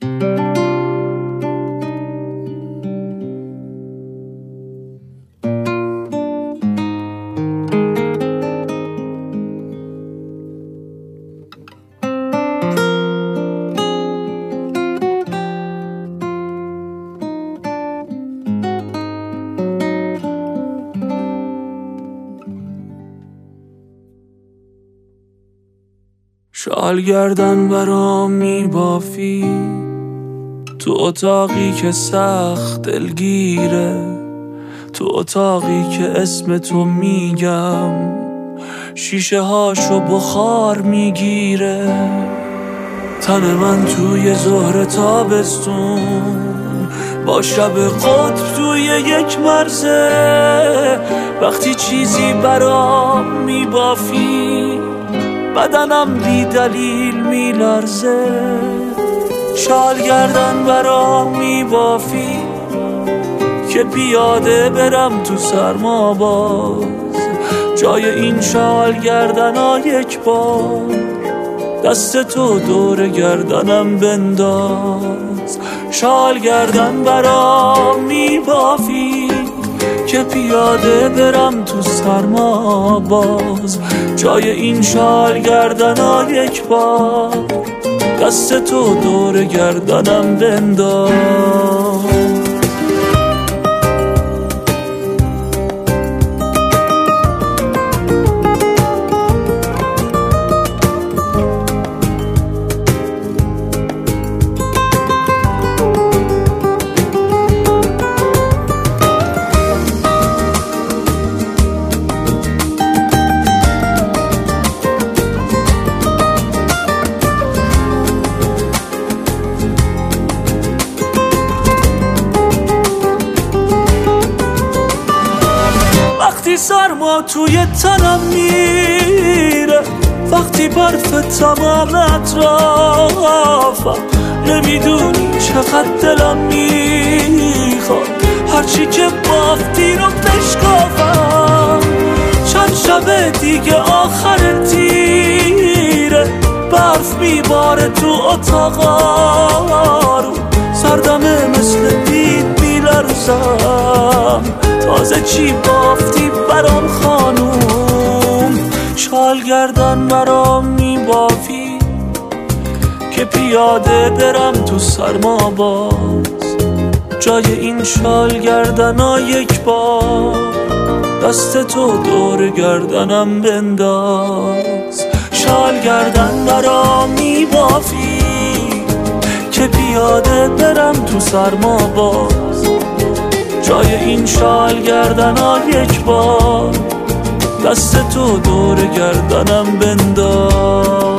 شال گردن برام میبافی تو اتاقی که سخت دلگیره، تو اتاقی که اسم تو میگم شیشه هاشو بخار میگیره. تن من توی ظهر تابستون با شب قطب توی یک مرزه، وقتی چیزی برام میبافی بدنم بی دلیل میلرزه. شال گردن برام میبافی که پیاده برم تو سرما باز، جای این شال گردنا یک بار دست تو دور گردنم بنداز. شال گردن برام میبافی که پیاده برم تو سرما باز، جای این شال گردنا یک بار دست تو دور گردنم بنداز. وقتی سرما توی تنم میره، وقتی برف تمام اطرافم، نمیدونی چقدر دلم میخواد هرچی که بافتی رو بشکافم. چند شب دیگه آخر تیره، برف میباره تو اتاقا رو، سردمه مثل بید میلرزم. تازه چی بافتی برام خانوم؟ شال گردن برام میبافی که پیاده برم تو سرما باز، جای این شال گردنا یک بار دست تو دور گردنم بنداز. شال گردن برام میبافی که پیاده برم تو سرما باز، جای این شال گردنا یک بار دست تو دور گردنم بنداز.